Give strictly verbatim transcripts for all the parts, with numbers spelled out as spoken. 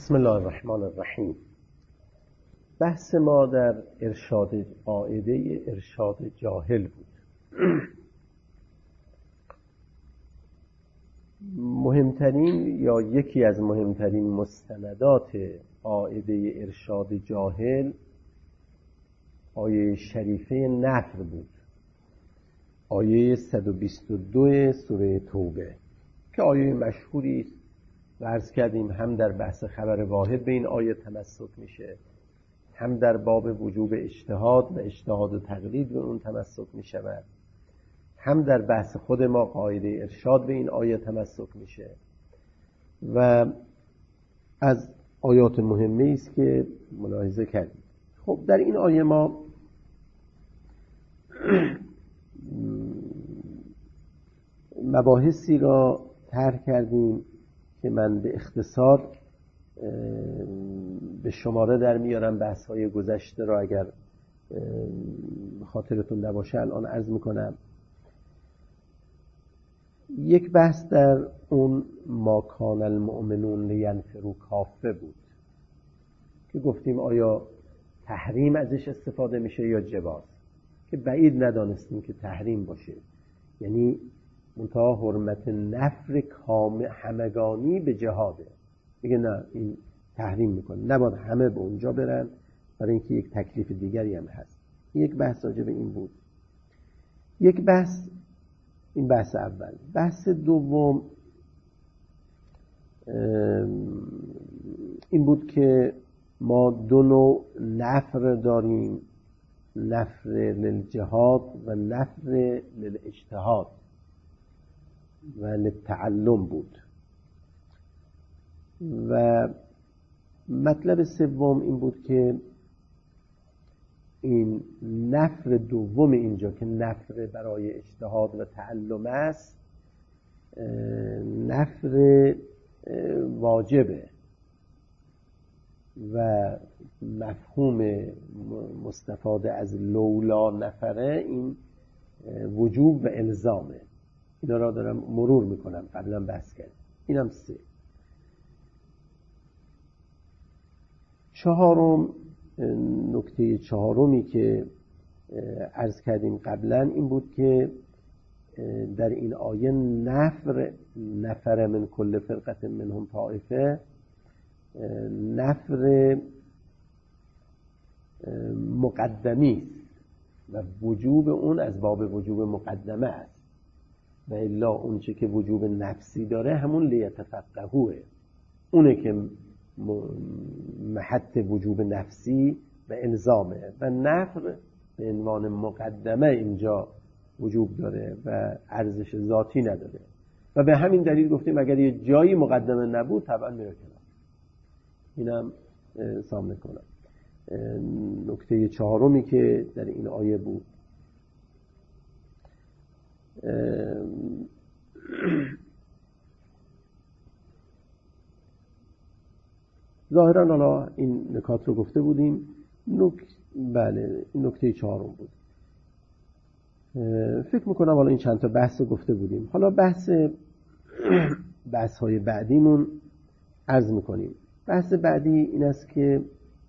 بسم الله الرحمن الرحیم. بحث ما در ارشاد قاعده ارشاد جاهل بود. مهمترین یا یکی از مهمترین مستندات قاعده ارشاد جاهل آیه شریفه نفر بود، آیه صد و بیست و دو سوره توبه که آیه مشهوری است و عرض کردیم هم در بحث خبر واحد به این آیه تمسک میشه، هم در باب وجوب اجتهاد و اجتهاد و تقلید به اون تمسک میشود، هم در بحث خود ما قاعده ارشاد به این آیه تمسک میشه و از آیات مهمه است که ملاحظه کردیم. خب در این آیه ما مباحثی را طرح کردیم که من به اختصار به شماره در میارم. بحث‌های گذشته را اگر خاطرتون نباشه الان عرض میکنم. یک بحث در اون ما کان المؤمنون لینفروا کافه بود که گفتیم آیا تحریم ازش استفاده میشه یا جواز، که بعید ندانستیم که تحریم باشه، یعنی منتها حرمت نفر کامل همگانی به جهاده. میگه نه، این تحریم میکنه، نباید همه به اونجا برن برای اینکه یک تکلیف دیگری هم هست. یک بحث راجع به این بود. یک بحث، این بحث اول. بحث دوم این بود که ما دو نوع نفر داریم، نفر للجهاد و نفر للاجتهاد و للتعلم بود. و مطلب سوم این بود که این نفر دوم اینجا که نفر برای اجتهاد و تعلم است، نفر واجبه و مفهوم مستفاده از لولا نفره این وجوب و الزامه. اینا را دارم مرور میکنم، قبلا بحث کردم. اینم سه. چهارم، نکته چهارمی که عرض کردیم قبلا این بود که در این آیه نفر نفر من کل فرقت منهم طائفه، نفر مقدمی و وجوب اون از باب وجوب مقدمه است و الا اون چه که وجوب نفسی داره همون لیتفقهوه، اونه که محط وجوب نفسی و الزامه و نفر به عنوان مقدمه اینجا وجوب داره و ارزش ذاتی نداره و به همین دلیل گفتیم اگر یه جایی مقدمه نبود طبعا میره کنار. اینم سامنے کنم. نکته چهارمی که در این آیه بود. ظاهرا حالا این نکات رو گفته بودیم. نک... بله این نکته چهارم بود. فکر میکنم حالا این چند تا بحث رو گفته بودیم. حالا بحث بحث های بعدیمون عرض میکنیم. بحث بعدی این است که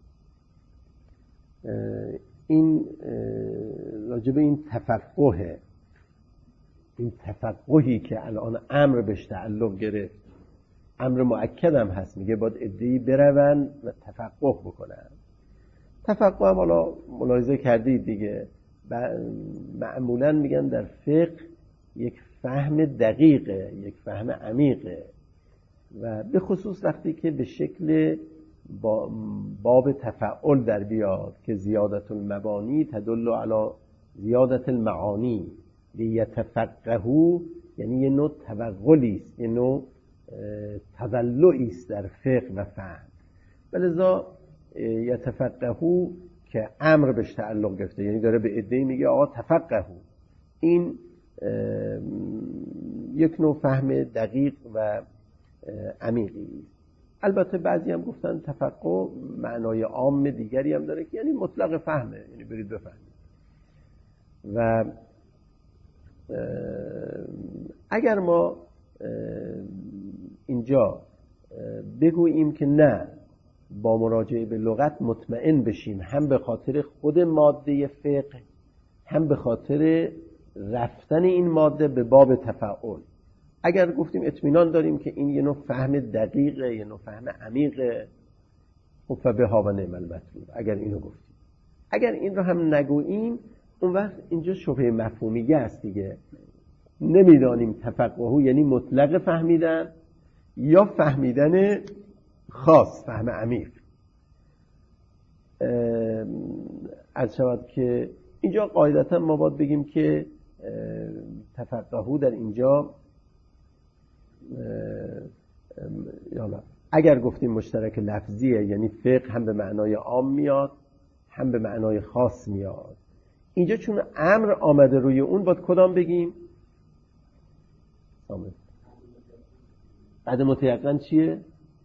این راجب این تفقه، این تفقهی که الان امر بهش تعلق گرفت، امر مؤکد هم هست، میگه باید عده‌ای برون و تفقه بکنن. تفقه هم حالا ملاحظه کردید دیگه، معمولا میگن در فقه یک فهم دقیقه، یک فهم عمیقه و به خصوص وقتی که به شکل با باب تفعول در بیاد که زیادت المبانی تدل علی زیادت المعانی، لیتفقهوا یعنی یه نوع توغلی است، یه نوع تضلعی است در فقه و فهم. ولذا یتفقهوا که امر بهش تعلق گرفته، یعنی داره به عده‌ای میگه آقا تفقهوا. این یک نوع فهم دقیق و عمیقی. البته بعضی هم گفتن تفقه معنای عام دیگری هم داره که یعنی مطلق فهمه، یعنی برید بفهمید. و اگر ما اینجا بگوییم که نه، با مراجعه به لغت مطمئن بشیم، هم به خاطر خود ماده فقه، هم به خاطر رفتن این ماده به باب تفاعل. اگر گفتیم اطمینان داریم که این یه نوع فهم دقیقه، یه نوع فهم عمیقه، خب فبها و نعم المطلوب. اگر اینو گفتیم، اگر این رو هم نگوییم، اون وقت اینجا شبهه مفهومیه است دیگه. نمیدانیم تفقه یعنی مطلق فهمیدن یا فهمیدن خاص، فهم عمیق. عرض شود که اینجا قاعدتا ما باید بگیم که تفقه در اینجا یالا اگر گفتیم مشترک لفظیه، یعنی فقه هم به معنای عام میاد هم به معنای خاص میاد. اینجا چون امر آمده روی اون، باید کدام بگیم؟ آمد. بعد متیقن چیه؟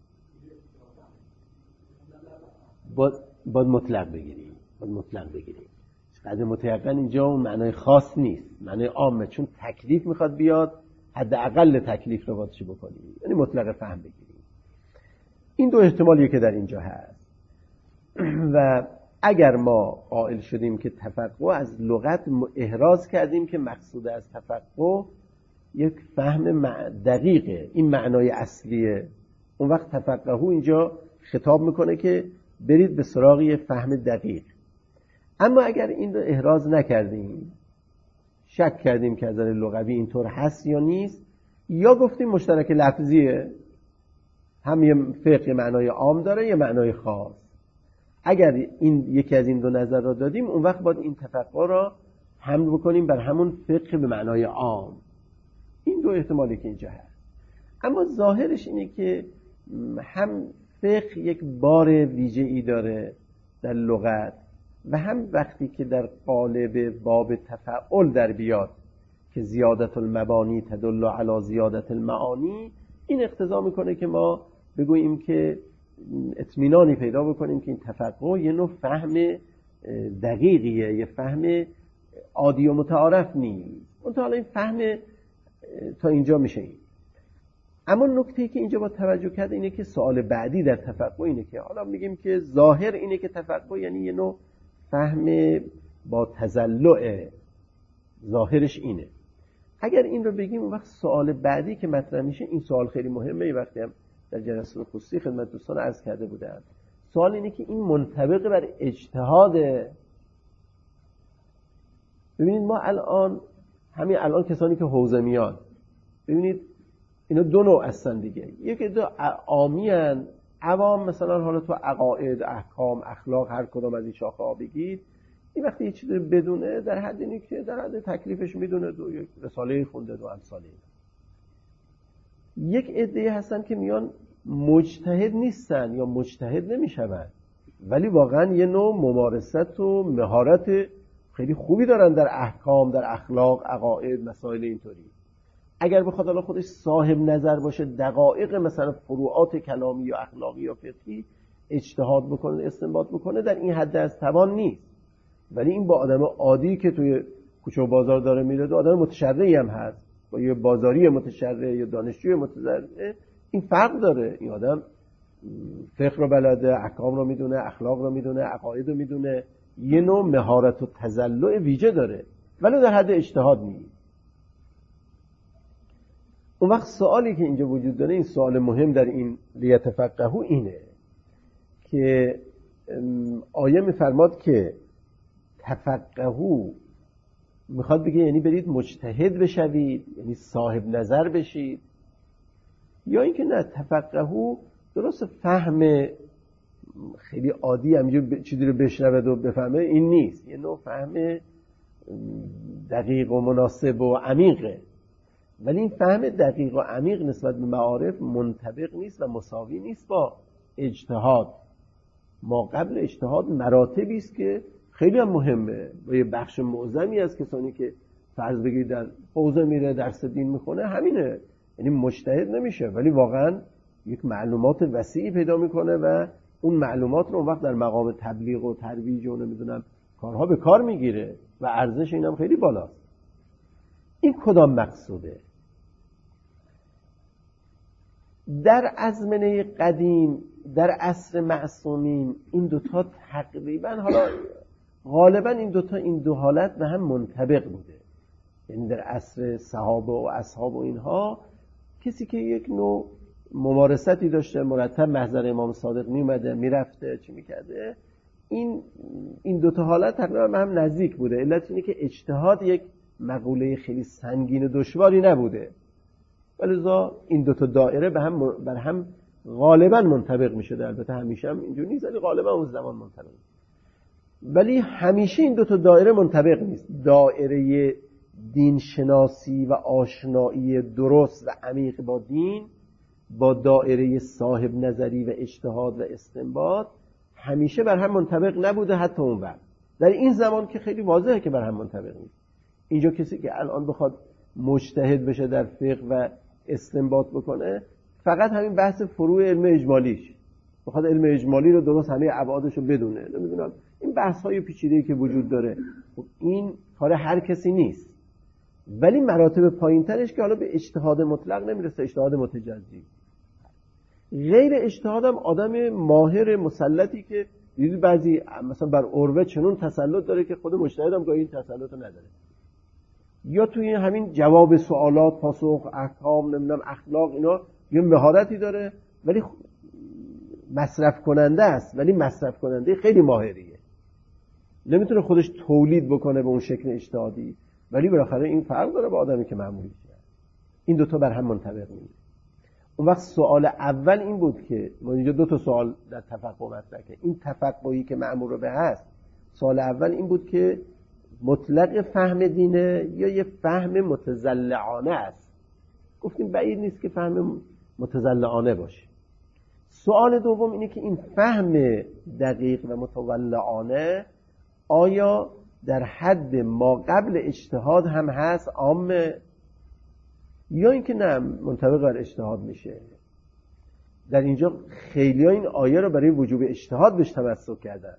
باید, باید مطلق بگیریم باید مطلق بگیریم بعد متیقن اینجا اون معنای خاص نیست، معنای عامه، چون تکلیف میخواد بیاد، حداقل تکلیف رو باید چی بکنیم، یعنی مطلق فهم بگیریم. این دو احتمالیه که در اینجا هست. و اگر ما قائل شدیم که تفقه از لغت احراز کردیم که مقصود از تفقه یک فهم دقیقه، این معنای اصلیه، اون وقت تفقه اینجا خطاب میکنه که برید به سراغ فهم دقیق. اما اگر این رو احراز نکردیم، شک کردیم که از نظر لغوی اینطور هست یا نیست، یا گفتیم مشترک لفظیه، هم یه فقه معنای عام داره یه معنای خاص، اگر این یکی از این دو نظر را دادیم، اون وقت باید این تفقه را حمل بکنیم بر همون فقه به معنای عام. این دو احتمالی که اینجا هست. اما ظاهرش اینه که هم فقه یک بار ویژه‌ای داره در لغت، و هم وقتی که در قالب باب تفاعل در بیاد که زیادت المبانی تدل علی زیادت المعانی، این اقتضا میکنه که ما بگوییم که اطمینانی پیدا بکنیم که این تفقه یه نوع فهم دقیقیه، یه فهم عادی و متعارف نیست. اون تا حالا این فهم تا اینجا میشه این. اما نکته‌ای که اینجا با توجه کرد اینه که سوال بعدی در تفقه اینه که حالا میگیم که ظاهر اینه که تفقه یعنی یه نوع فهم با تزلع، ظاهرش اینه. اگر این رو بگیم، اون وقت سوال بعدی که مطرح میشه، این سوال خیلی مهمه، یه وقتی هم در جلسه خصوصی خدمت دوستان عرض کرده بودم، سوال اینه که این منطبق بر اجتهاده. ببینید ما الان همین الان کسانی که حوزه میان، ببینید اینا دو نوع هستن دیگه. یکی دو عامیان، عوام، مثلا حالا تو عقاید، احکام، اخلاق، هر کدوم از این شاخه ها بگید، این وقتی یه چیزی بدونه در حد اینه که در حد تکلیفش میدونه، دو یک رساله خونده، دو امثاله. یک عده هستن که میان مجتهد نیستن یا مجتهد نمیشون، ولی واقعا یه نوع ممارست و مهارت خیلی خوبی دارن در احکام، در اخلاق، عقاید، مسائل اینطوری. اگر بخواد الان خودش صاحب نظر باشه، دقایق مثلا فروعات کلامی یا اخلاقی یا فقهی اجتهاد بکنه، استنباط بکنه، در این حد از توان نیست. ولی این با آدم عادی که توی کوچه و بازار داره میره، دو آدم متشرعی هم هست، با یه بازاری متشرع یا دانشجوی متشرع، این فرق داره. این آدم فقه رو بلده، احکام رو میدونه، اخلاق رو میدونه، عقاید رو میدونه، یه نوع مهارت و تزلع ویژه داره، ولی در حد اجتهاد نیست. اون وقت سوالی که اینجا وجود داره، این سوال مهم در این لیتفقهوا اینه که آیه میفرماد که تفقهوا میخواد بگه یعنی برید مجتهد بشوید، یعنی صاحب نظر بشید، یا اینکه نه، تفقهوا درست فهم خیلی عادی همینجور چیزی رو بشنود و بفهمه این نیست، یه نوع فهم دقیق و مناسب و عمیقه. ولی این فهم دقیق و عمیق نسبت به معارف منطبق نیست و مساوی نیست با اجتهاد. ما قبل اجتهاد مراتبی است که خیلی هم مهمه و یه بخش معظمی از کسانی که فرض بگیرید در حوزه میره درس دین میخونه همینه، یعنی مجتهد نمیشه ولی واقعا یک معلومات وسیعی پیدا میکنه و اون معلومات رو اون وقت در مقام تبلیغ و ترویج و نمیدونم کارها به کار میگیره و ارزش اینم خیلی بالاست. این کدام مقصوده؟ در ازمنه قدیم در عصر معصومین این دوتا تقریبا، حالا غالبا این دوتا این دو حالت به هم منطبق بوده. یعنی در عصر صحابه و اصحاب و اینها کسی که یک نوع ممارستی داشته، مرتب محضر امام صادق میومده میرفته چی میکرده، این این دوتا حالت تقریبا به هم نزدیک بوده. علت اینه که اجتهاد یک مقوله خیلی سنگین و دشواری نبوده، ولذا این دوتا دایره به هم بر هم غالبا منطبق میشده. البته همیشه هم اینجوری نیست، ولی غالبا اون زمان منطبق. ولی همیشه این دوتا دایره منطبق نیست. دایره دین شناسی و آشنایی درست و عمیق با دین با دایره صاحب نظری و اجتهاد و استنباط همیشه بر هم منطبق نبوده. حتی اون وقت در این زمان که خیلی واضحه که بر هم منطبق نیست. اینجا کسی که الان بخواد مجتهد بشه در فقه و استنباط بکنه، فقط همین بحث فروع علم اجمالیش، بخواد علم اجمالی رو درست همه ابعادش رو بدونه، نمیدونم این بحث های پیچیده‌ای که وجود داره، خب این کار هر کسی نیست. ولی مراتب پایین‌ترش که حالا به اجتهاد مطلق نمیرسه، اجتهاد متجزی. غیر اجتهاد هم آدم ماهر مسلطی که دیدی بعضی مثلا بر عروه چنون تسلط داره که خود مجتهد هم گاهی این تسلط رو نداره. یا توی همین جواب سوالات، پاسخ، احکام، نمیدونم اخلاق، اینا یه مهارتی داره، ولی مصرف کننده است، ولی مصرف کننده خیلی ماهریه، نمیتونه خودش تولید بکنه به اون شکل اجتهادی. ولی بالاخره این فرق داره با آدمی که معمولی شده. این دوتا بر هم منطبق نیست. اون وقت سوال اول این بود که ما اینجا دو تا سوال در تفقه مطرح کردیم. این تفقهی که مأمور به هست، سوال اول این بود که مطلق فهم دینه یا یه فهم متزلعانه است. گفتیم بعید نیست که فهم متزلعانه باشه. سوال دوم اینه که این فهم دقیق و متولعانه آیا در حد ما قبل اجتهاد هم هست عامه، یا اینکه نه منطبق بر اجتهاد میشه. در اینجا خیلی ها این آیه رو برای وجوب اجتهاد بهش تمسک کردن،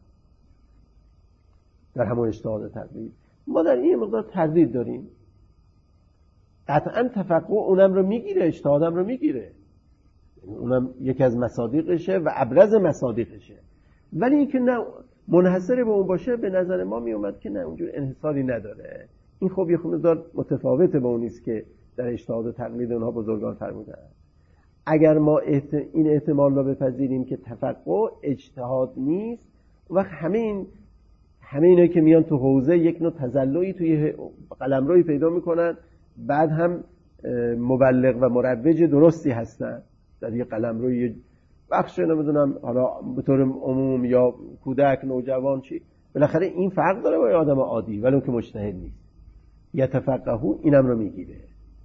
در همون اجتهاد تقلید. ما در این مقدار تردید داریم. قطعا تفقه اونم رو میگیره، اجتهادم رو میگیره، اونم یکی از مصادیقشه و ابرز مصادیقشه. ولی اینکه نه منحصر به اون باشه، به نظر ما میومد که نه اونجور انحصاری نداره. این خب یه خورده متفاوته با اونیست که در اجتهاد و تقلید اونها بزرگان فرمودن. اگر ما احت... این احتمال رو بپذیریم که تفقه اجتهاد نیست، وقت همه این همه اینایی که میان تو حوزه یک نوع تزلعی توی قلمروی پیدا میکنن، بعد هم مبلغ و مروج درستی هستن در یک قلمروی بخش، نمیدونم حالا به طور عموم یا کودک، نوجوان، چی، بالاخره این فرق داره با یه آدم عادی ولی اون که مجتهد نیست. یتفقهو اینم رو میگیره.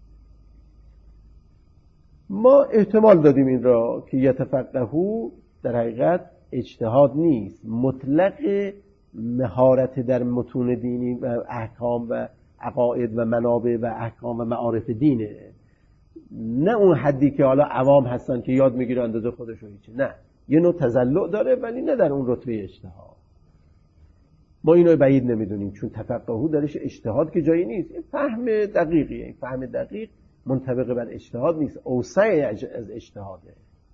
ما احتمال دادیم این را که یتفقهو در حقیقت اجتهاد نیست، مطلق مهارت در متون دینی و احکام و عقاید و منابع و احکام و معارف دینه، نه اون حدی که حالا عوام هستن که یاد میگیره اندازه خودش رو هیچی. نه، یه نوع تزلع داره ولی نه در اون رتبه اجتهاد. ما اینو بعید نمیدونیم، چون تفقهو درش اجتهاد که جایی نیست. این فهم دقیقیه، این فهم دقیق منطبق بر اجتهاد نیست، اوسع از اجتهاده.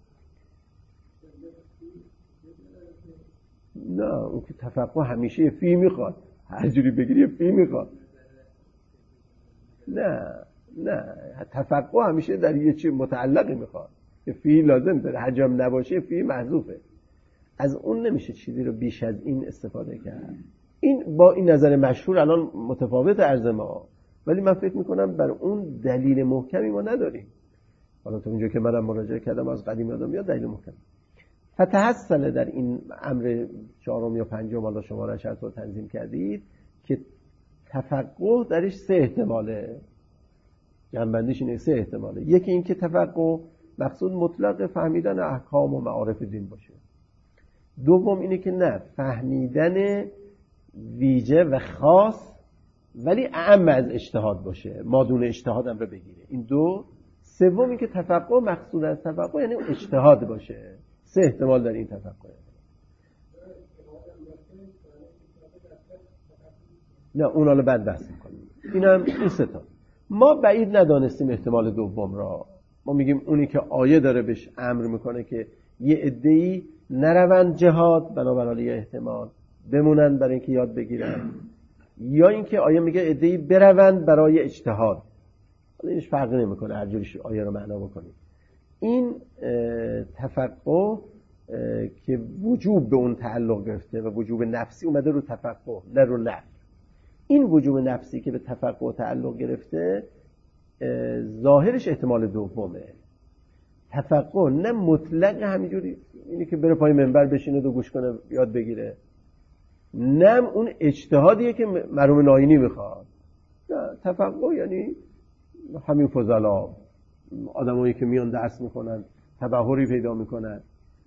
نه، اون که تفقه همیشه فی میخواد، هر جوری بگیری فی میخواد. نه نه، تفقه همیشه در یه چیز متعلقی میخواد که فی لازم داره، حجم نباشه فی محذوفه. از اون نمیشه چیزی رو بیش از این استفاده کرد. این با این نظر مشهور الان متفاوت عرض ما، ولی من فکر میکنم بر اون دلیل محکمی ما نداریم. حالا تا اونجا که منم مراجعه کردم از قدیم یادم میاد دلیل محکم. فتحصل در این امر چهارم یا پنجم حالا شما را شرط رو تنظیم کردید که تفقه درش سه احتماله. جنبندیش اینه، سه احتماله. یکی این که تفقه مقصود مطلق فهمیدن احکام و معارف دین باشه. دوم اینه که نه، فهمیدن ویژه و خاص ولی اعم از اجتهاد باشه، مادون اجتهاد هم رو بگیره. این دو. سوم این که تفقه مقصود از تفقه یعنی اجتهاد باشه. سه احتمال در این تفقه. نه اون حالا بعد بحث می‌کنیم. اینم این سه تا. ما بعید ندانستیم احتمال دوم را. ما میگیم اونی که آیه داره بهش امر میکنه که یه عده‌ای نروند جهاد بنابراین احتمال بمونن برای اینکه یاد بگیرن، یا اینکه آیه میگه عده‌ای بروند برای اجتهاد. حالا اینش فرقی نمیکنه هر جوری آیه رو معنا بکنید. این تفقه که وجوب به اون تعلق گرفته و وجوب نفسی اومده رو تفقه نه رو نفی. این وجوب نفسی که به تفقه تعلق گرفته ظاهرش احتمال دومه. تفقه نه مطلق همینجوری اینی که بره پای منبر بشینه و گوش کنه یاد بگیره، نه اون اجتهادیه که مرحوم ناینی میخواد. نه، تفقه یعنی همین فضلا، آدمایی که میان درس میکنن تبحری پیدا میکنن،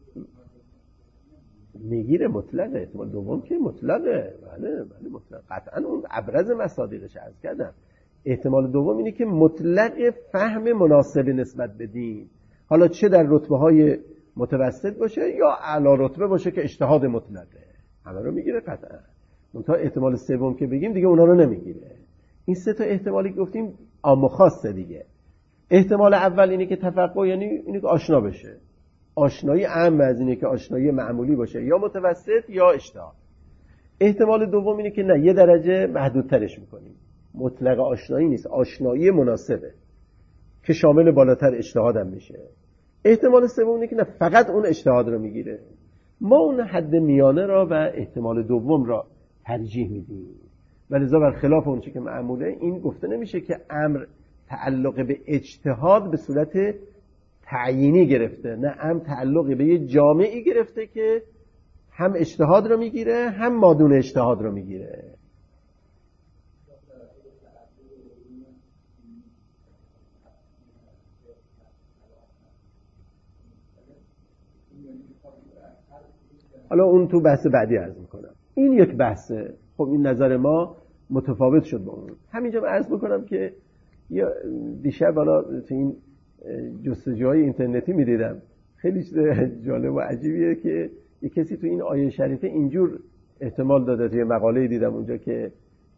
میگیره مطلقه. احتمال دوم که مطلقه، بله بله مطلق، قطعا اون ابرز مصادیقش عرض کردم. احتمال دوم اینه که مطلق فهم مناسب نسبت به دین، حالا چه در رتبه های متوسط باشه یا اعلی رتبه باشه که اجتهاد مطلقه، همه رو میگیره قطعا. منتها احتمال سوم که بگیم دیگه اونا رو نمیگیره. این سه تا احتمالی که گفتیم عام و خاصه دیگه. احتمال اول اینه که تفقه یعنی اینه که آشنا بشه، آشنایی عام از اینه که آشنایی معمولی باشه یا متوسط یا اجتهاد. احتمال دوم اینه که نه، یه درجه محدودترش میکنیم، مطلق آشنایی نیست، آشنایی مناسبه که شامل بالاتر اجتهاد هم میشه. احتمال سوم اینه که نه، فقط اون اجتهاد رو میگیره. ما اون حد میانه را و احتمال دوم را ترجیح میدیم، ولذا برخلاف اون چیزی که معموله این گفته نمیشه که امر تعلق به اجتهاد به صورت تعیینی گرفته، نه، امر تعلق به یه جامعی گرفته که هم اجتهاد رو میگیره هم مادون اجتهاد رو میگیره. حالا اون تو بحث بعدی عرض میکنم. این یک بحثه. خب این نظر ما متفاوت شد با اون. همینجا عرض میکنم که یا دیشب حالا تو این جستجوهای اینترنتی میدیدم، خیلی جالب و عجیبیه که یک کسی تو این آیه شریفه اینجور احتمال داده. توی مقاله دیدم اونجا که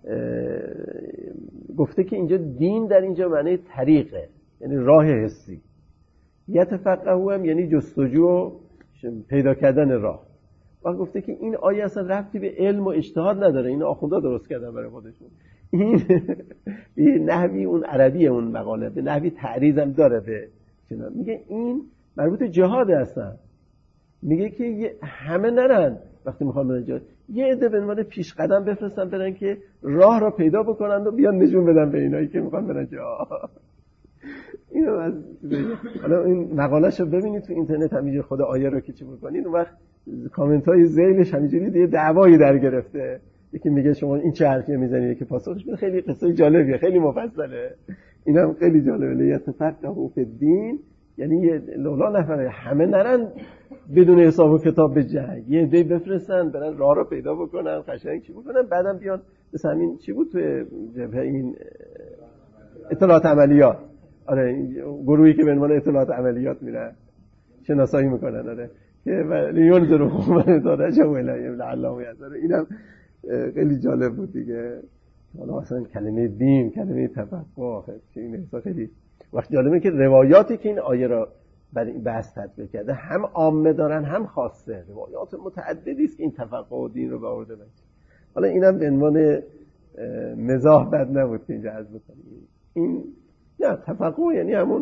گفته که اینجا دین در اینجا معنی طریقه، یعنی راه حسی. یتفقهوا هم یعنی جستجو و پیدا کردن راه. و گفته که این آیه اصلا ربطی به علم و اجتهاد نداره، این آخوندا درست کردن برای خودشون. این به نحوی اون عربی اون مقاله به نحوی تعریض هم داره به چنان. میگه این مربوط جهاد هستن. میگه که همه نرن وقتی میخوان برن جهاد، یه عده به عنوان پیش قدم بفرستن برن که راه را پیدا بکنن و بیان نشون بدن به اینایی که میخوان برن جهاد. اینو از حالا این مقالهشو ببینید تو اینترنت، همینجوری خود آیه رو که چی بکنید اون وقت کامنت های ذیلش همینجوری دیگه دعوایی در گرفته. یکی میگه شما این چه حرفی میزنید، که پاسخش میده خیلی قصه جالبیه، خیلی مفصله. اینم خیلی جالبه. یتفقهوا فی الدین یعنی لولا نفره همه نرن بدون حساب و کتاب به جنگ، یه عده بفرستن برن راه رو پیدا بکنن، قشنگ چی بکنن، بعدم بیان مثلا همین چی بود تو جبهه این اطلاعات عملیات، آره گروهی که به عنوان اطلاعات عملیات میرن شناسایی میکنن، آره که لیون درو خوبه داره جوله لعله یذر. اینم خیلی جالب بود دیگه. حالا اصلا کلمه دین، کلمه تفقه، این خیلی وقت جالبه که روایاتی که این آیه را برای این بحث تطبیق کرده هم عامه دارن هم خاصه. روایات متعددی است که این تفقه و دین رو برآورده بشه. حالا اینم به عنوان مزاح بد نبود که اینجا عرض بکنیم. این نه، تفقه یعنی همون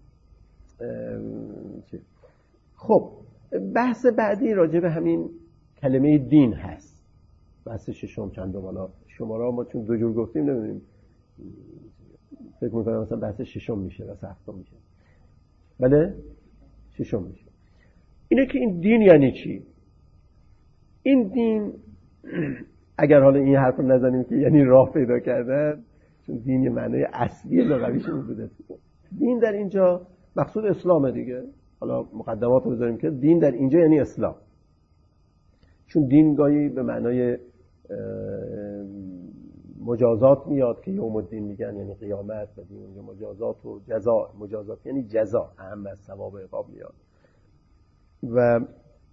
چی. خب بحث بعدی راجع به همین کلمه دین هست. بحث ششم چند دو بالا شماره ما چون دو جور گفتیم نمیدونیم، فکر میکنم مثلا بحث ششم میشه و هفتم میشه. بله ششم میشه. اینه که این دین یعنی چی؟ این دین اگر حالا این حرف رو نزنیم که یعنی راه پیدا کردن، چون دین یه معنی اصلی لغویش این بوده. دین در اینجا مقصود اسلامه دیگه. حالا مقدمات رو بذاریم که دین در اینجا یعنی اسلام، چون دین گاهی به معنای مجازات میاد که یوم الدین میگن، یعنی قیامت، و دین مجازات و جزا. مجازات یعنی جزا، اهم از ثواب و عقاب میاد. و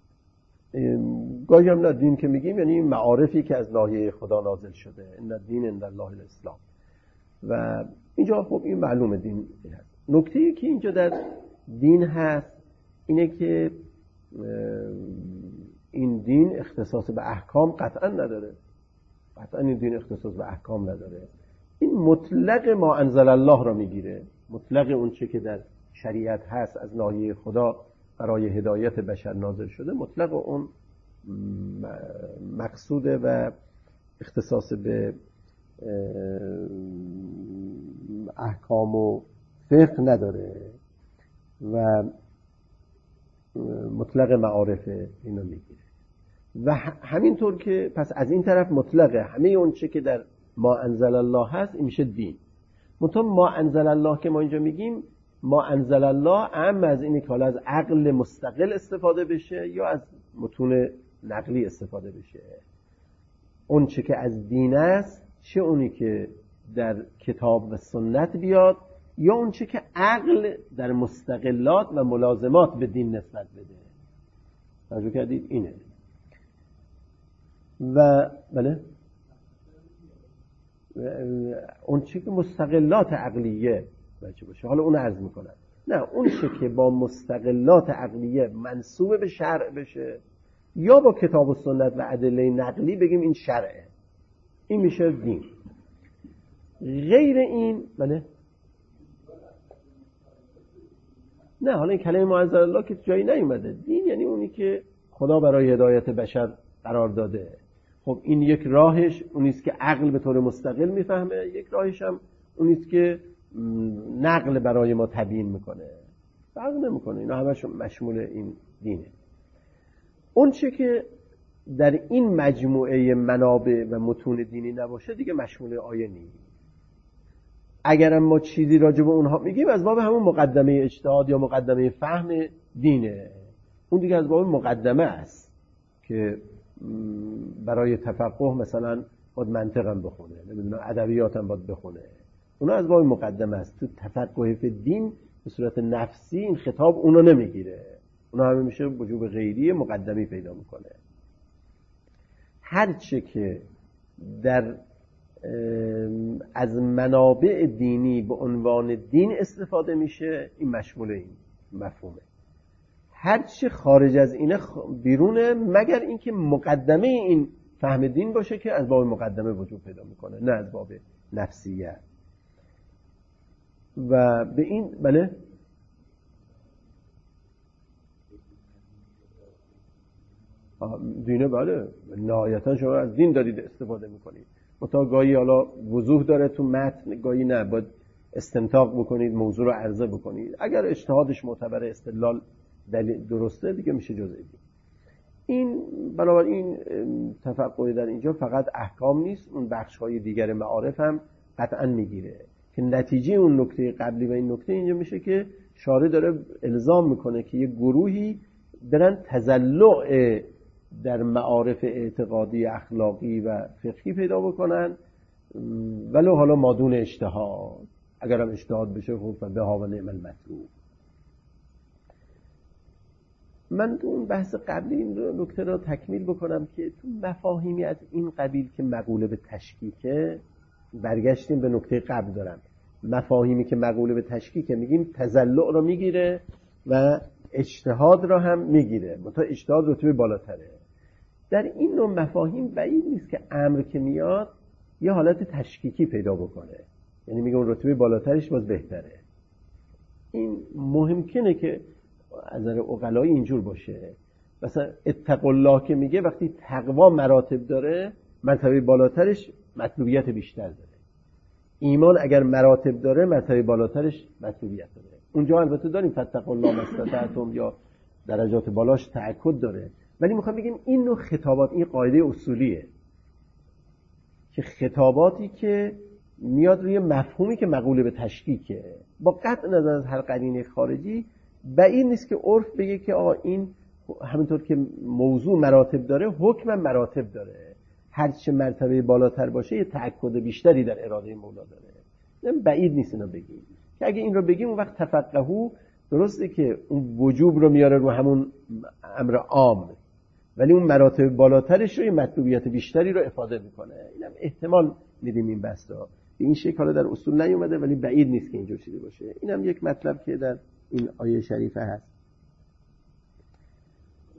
گاهی هم نه، دین که میگیم یعنی معارفی که از ناحیه خدا نازل شده. ان دین عند الله الاسلام. و اینجا خب این معلومه دین هست. نکته‌ای که اینجا در دین هست اینه که این دین اختصاص به احکام قطعا نداره، قطعا این دین اختصاص به احکام نداره. این مطلق ما انزل الله را میگیره، مطلق اون چه که در شریعت هست از ناحیه خدا برای هدایت بشر نازل شده، مطلق اون مقصوده و اختصاص به احکام و فقه نداره و مطلق معارف اینو میگیره. و همینطور که پس از این طرف مطلقه همه اون چه که در ما انزل الله هست این میشه دین. منتها ما انزل الله که ما اینجا میگیم ما انزل الله اهم از اینی که حالا از عقل مستقل استفاده بشه یا از متون نقلی استفاده بشه. اون چه که از دین است، چه اونی که در کتاب و سنت بیاد یا اون چه که عقل در مستقلات و ملازمات به دین نسبت بده. توجه کردید اینه. و بله اون چه که مستقلات عقلیه بچه باشه، حالا اون عرض میکنم. نه اون چه که با مستقلات عقلیه منسوب به شرع بشه یا با کتاب و سنت و ادله نقلی بگیم این شرعه، این میشه دین. غیر این بله نه، حالا این کلمه ما انزل الله که جایی نیومده. دین یعنی اونی که خدا برای هدایت بشر قرار داده. خب این یک راهش اونیست که عقل به طور مستقل میفهمه، یک راهش هم اونیست که نقل برای ما تبیین میکنه. فرق نمیکنه، اینا همش مشمول این دینه. اون چه که در این مجموعه منابع و متون دینی نباشه دیگه مشمول آیه نیست. اگرم ما چیزی راجع به اونها میگیم از باب همون مقدمه اجتهاد یا مقدمه فهم دینه، اون دیگه از باب مقدمه است که برای تفقه مثلا باید منطق هم بخونه، نمیدونم ادبیات هم باید بخونه، اونا از باب مقدمه است. تو تفقه فی دین به صورت نفسی این خطاب اونو نمیگیره، اونا همه میشه وجوب غیری مقدمی پیدا میکنه. هرچه که در از منابع دینی به عنوان دین استفاده میشه این مشمول این مفهومه. هرچه خارج از اینه بیرونه، مگر اینکه مقدمه این فهم دین باشه که از باب مقدمه وجود پیدا میکنه، نه از باب نفسیه. و به این بله دینه بله نهایتا شما از دین دارید استفاده میکنید، متا گاهی حالا وضوح داره تو متن، گاهی نه، باید استنتاق بکنید، موضوع رو عرضه بکنید. اگر اجتهادش معتبر، استدلال دلیل درسته، دیگه میشه جزء دین. این بنابراین تفقه در اینجا فقط احکام نیست، اون بخش‌های دیگر معارف هم قطعا میگیره که نتیجه اون نکته قبلی و این نکته اینجا میشه که شارع داره الزام میکنه که یه گروهی برن تزلع در معارف اعتقادی، اخلاقی و فقهی پیدا بکنن، ولو حالا مادون اجتهاد، اگر هم اجتهاد بشه خب به ها و نعم المطلوب. من تو اون بحث قبلی این نکته را تکمیل بکنم که تو مفاهیمی از این قبیل که مقوله به تشکیکه، برگشتیم به نکته قبل دارم، مفاهیمی که مقوله به تشکیکه میگیم تزلع را میگیره و اجتهاد را هم میگیره، منتها اجتهاد رتبه بالاتره. در این نوع مفاهیم بعید نیست که امر که میاد یه حالت تشکیکی پیدا بکنه، یعنی میگه اون رتبه بالاترش باز بهتره. این ممکنه که از نظر عقلایی اینجور باشه. مثلا اتقوا الله که میگه وقتی تقوا مراتب داره، مرتبه بالاترش مطلوبیت بیشتر داره. ایمان اگر مراتب داره، مرتبه بالاترش مطلوبیت داره. اونجا البته داریم فاتقوا الله ما استطعتم یا درجات بالاش تأکد داره، ولی میخوام بگیم این نوع خطابات، این قاعده اصولیه که خطاباتی که میاد روی مفهومی که مقوله به تشکیکه، با قطع نظر از هر قرینه خارجی بعید نیست که عرف بگه که آقا این همینطور که موضوع مراتب داره، حکم مراتب داره، هر چه مرتبه بالاتر باشه یه تأکد بیشتری در اراده مولا داره. بعید نیست اینو بگیم، که اگه این رو بگیم اون وقت تفقهو درسته که اون وجوب رو میاره رو همون امر عام، ولی اون مراتب بالاترش رو یه مطلوبیت بیشتری رو افاده میکنه. اینم احتمال میدیم این بحث رو به این شکل حالا در اصول نیومده، ولی بعید نیست که اینجور چیزی باشه. اینم یک مطلب که در این آیه شریفه هست.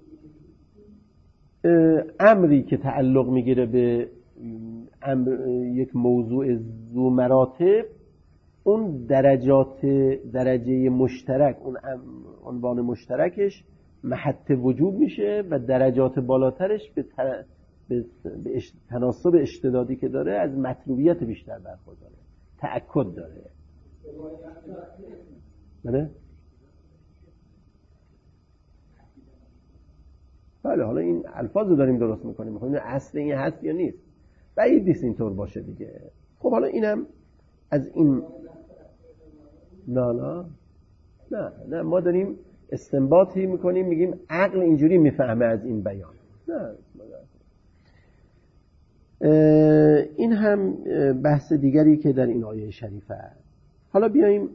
امری که تعلق میگیره به امر یک موضوع ذو مراتب، اون درجات درجه مشترک، اون عنوان مشترکش محط وجوب میشه و درجات بالاترش به, تر... به... به اش... تناسب اشتدادی که داره از مطلوبیت بیشتر برخورداره، تأکد داره. بله؟ بله، حالا این الفاظ رو داریم درست میکنیم، میخوایم اصل این هست یا نیست. بعید نیست اینطور باشه دیگه. خب حالا اینم از این نه نه نه نه ما داریم استنباطی میکنیم، میگیم عقل اینجوری میفهمه از این بیان. نه، این هم بحث دیگری که در این آیه شریفه است. حالا بیاییم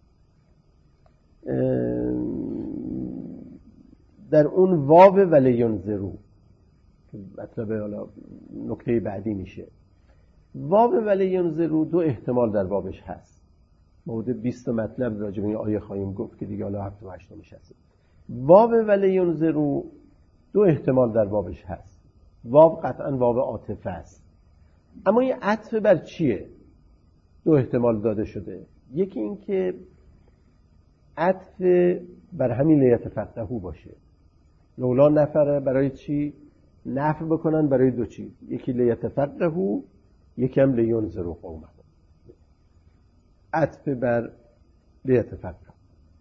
در اون واو ولینذرو که مطلب حالا نکته بعدی میشه. واو ولینذرو دو احتمال در بابش هست. حدود بیست مطلب راجع به این آیه خواهیم گفت که دیگه حالا هفت و هشت میشه. واو ولینذرو دو احتمال در بابش هست. واو قطعا واو عاطفه است، اما این عطف بر چیه؟ دو احتمال داده شده. یکی این که عطف بر همین لیتفقهوا باشه. لولا نفره برای چی؟ نفر بکنن برای دو چیز، یکی لیتفقهوا، یکی هم لینذروا قومهم. عطف بر لیتفقهوا.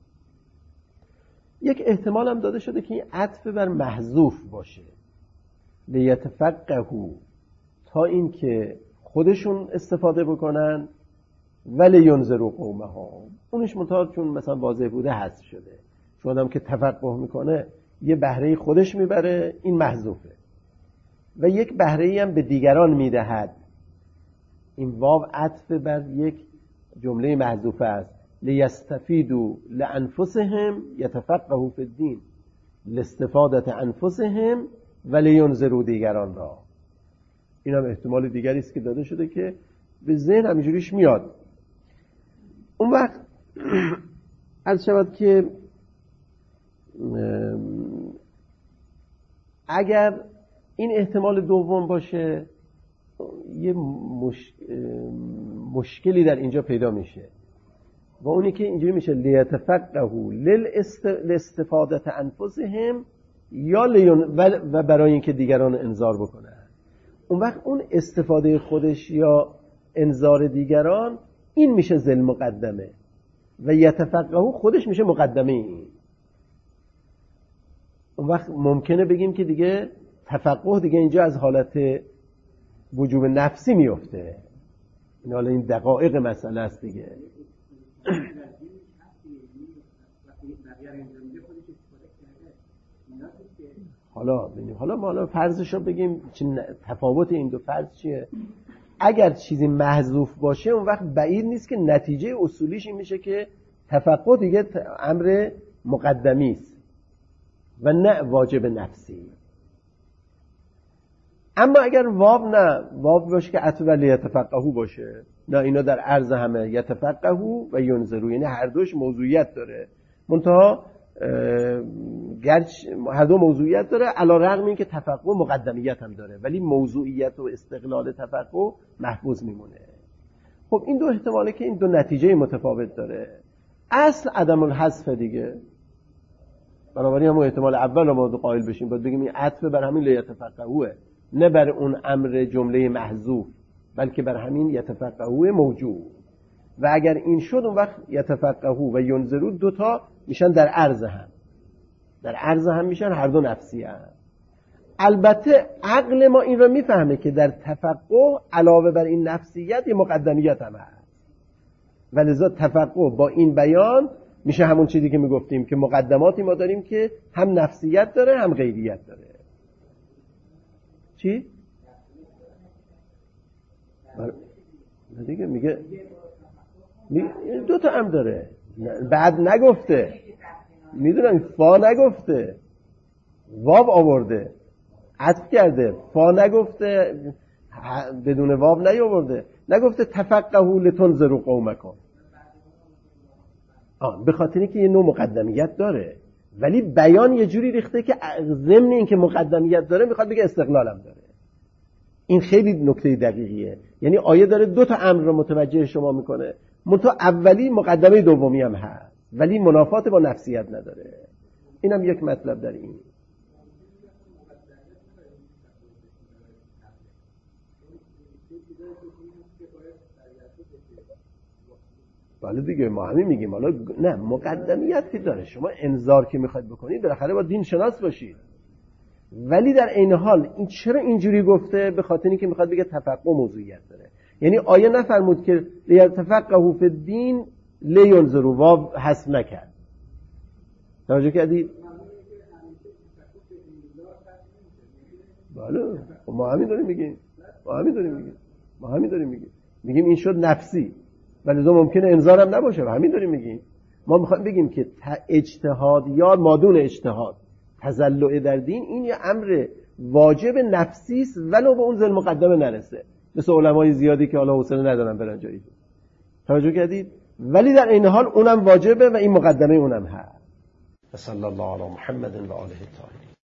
یک احتمال هم داده شده که این عطف بر محذوف باشه، لیتفقهوا، تا این که خودشون استفاده بکنن، ولی ینذروا قومهم. اونش منتها چون مثلا واضح بوده حذف شده، چون آدم که تفقه میکنه یه بهره خودش میبره، این محذوفه، و یک بهره هم به دیگران میدهد. این واو عطف بر یک جمله محذوفه است. لیستفیدوا لانفسهم یتفقهوا فی الدین، لاستفادت انفسهم ولی ینذروا دیگران را. این هم احتمال دیگری است که داده شده که به ذهن همینجوریش میاد. اون وقت عرض شود که اگر این احتمال دوم باشه، یه مش... مشکلی در اینجا پیدا میشه، و اونی که اینجوری میشه لیتفقهوا لاستفادت انفسهم یا لیون و برای اینکه دیگران انذار بکنه. اون وقت اون استفاده خودش یا انذار دیگران، این میشه ذل مقدمه، و یتفقهوا خودش میشه مقدمه. این اون وقت ممکنه بگیم که دیگه تفقه دیگه اینجا از حالت وجوب نفسی میفته. این حالا این دقایق مسئله است دیگه. حالا ببینیم، حالا ما حالا فرضشو بگیم تفاوت این دو فرض چیه. اگر چیزی محذوف باشه، اون وقت بعید نیست که نتیجه اصولیش این میشه که تفقه دیگه امر مقدمی است و نه واجب نفسی. اما اگر واو نه واو باشه که عطف بر لیتفقهوا باشه، نه، اینا در عرض همه یتفقهوا و ینذروا، یعنی هر دوش موضوعیت داره، منتها گرچه هر دو موضوعیت داره، علی رغم این که تفقه مقدمیت هم داره، ولی موضوعیت و استقلال تفقه محفوظ میمونه. خب این دو احتماله که این دو نتیجه متفاوت داره. اصل عدم الحذف دیگه، بنابراین هم احتمال اول ما دو قائل بشیم، باید بگیم این عطف بر همین لیتفقهوه، نه بر اون امر جمله محذوف، بلکه بر همین یتفقهوه موجود. و اگر این شد، اون وقت یتفقهوا و ینذروا دوتا میشن در عرض هم، در عرض هم میشن، هر دو نفسی هم. البته عقل ما این رو میفهمه که در تفقه علاوه بر این نفسیت یه مقدمیت هم هست، ولذا تفقه با این بیان میشه همون چیزی که میگفتیم که مقدماتی ما داریم که هم نفسیت داره هم غیریت داره. چی؟ دیگه میگه دو تا هم داره، بعد نگفته، میدونم فا نگفته، واو آورده، عطف کرده، فا نگفته، بدون واو نیاورده، نگفته تفقهوا لتنذروا قومکم. آه به خاطر اینکه یه نوع مقدمیت داره، ولی بیان یه جوری ریخته که ضمن این که مقدمیت داره میخواد بگه استقلالم داره. این خیلی نکته دقیقیه. یعنی آیه داره دو تا امر رو متوجه شما میکنه، منتها اولی مقدمه دومی هم هست ولی منافات با نفسیت نداره. اینم یک مطلب در این. بله دیگه ما همین میگیم. حالا نه مقدمیتی داره، شما انذار که میخواید بکنید بالاخره با دین شناس باشید، ولی در عین حال این چرا اینجوری گفته؟ به خاطر اینکه میخواد بگه تفقه موضوعیت داره. یعنی آیه نفرمود که لیتفقهوا فی الدین لینظروا، واو حذف نکرد. توجه کردید؟ بله ما همین داریم میگیم ما همین داریم میگیم ما همین داریم میگیم میگیم این شد نفسی، ولی لزوم ممکنه انذار هم نباشه. همین داریم میگیم. ما میخوایم بگیم که اجتهاد یا مادون اجتهاد تزلع در دین این یه امر واجب نفسی است ولو به اون ذل مقدمه نرسه، مثل علمای زیادی که حالا حوصله ندارن برن جایی. توجه کردید؟ ولی در این حال اونم واجبه و این مقدمه اونم هست. صلی الله علی محمد و آله الطاهرین.